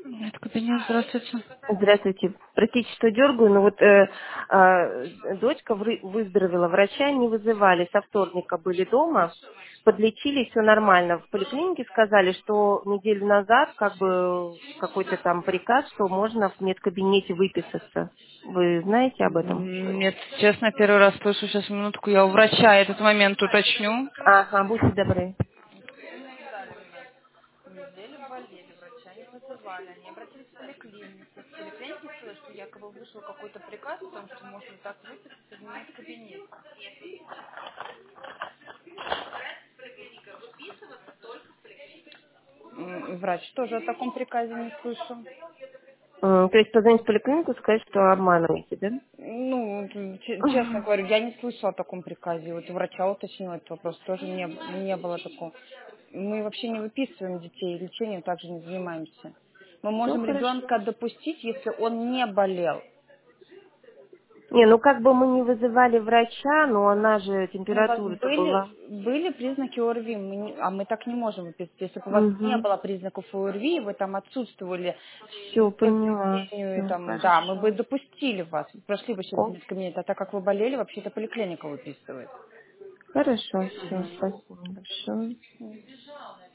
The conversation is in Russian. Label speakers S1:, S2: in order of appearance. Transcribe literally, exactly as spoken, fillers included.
S1: Нет, кабинет, здравствуйте.
S2: Здравствуйте. Простите, что дергаю, но вот э, э, дочка вры- выздоровела, врача не вызывали, со вторника были дома, подлечили, все нормально. В поликлинике сказали, что неделю назад как бы какой-то там приказ, что можно в медкабинете выписаться. Вы знаете об этом?
S1: М, Нет, честно, первый раз слышу. Сейчас, минутку, я у врача этот момент уточню.
S2: Ага, будьте добры.
S1: Неделю болели, врача не вызывали. Они обратились в поликлинику. В поликлинике сказали, что якобы вышел какой-то приказ о том, что можно так выписаться в медкабинете. М, Врач тоже о таком приказе не слышал.
S2: М, То есть позвонить в поликлинику, сказать, что обманываете, да?
S1: Ну, ч- честно
S2: Мгм.
S1: говорю, я не слышала о таком приказе. Вот у врача уточнила этот вопрос, тоже не, б- не было такого. Мы вообще не выписываем детей, лечением также не занимаемся. Мы
S2: Все
S1: можем
S2: хорошо.
S1: ребенка допустить, если он не болел.
S2: Не, ну как бы мы не вызывали врача, но она же,
S1: Ну, у вас
S2: температура-то
S1: были,
S2: была.
S1: были признаки ОРВИ, мы не- а мы так не можем выписать. Если бы у вас не
S2: Угу.
S1: было признаков ОРВИ, вы там отсутствовали
S2: Все,
S1: по
S2: поняла.
S1: заведению, и
S2: Все,
S1: там, да, мы бы
S2: хорошо.
S1: допустили вас, прошли бы через
S2: О,
S1: медкабинет, а так как вы болели, вообще-то поликлиника выписывает.
S2: хорошо, все, спасибо большое.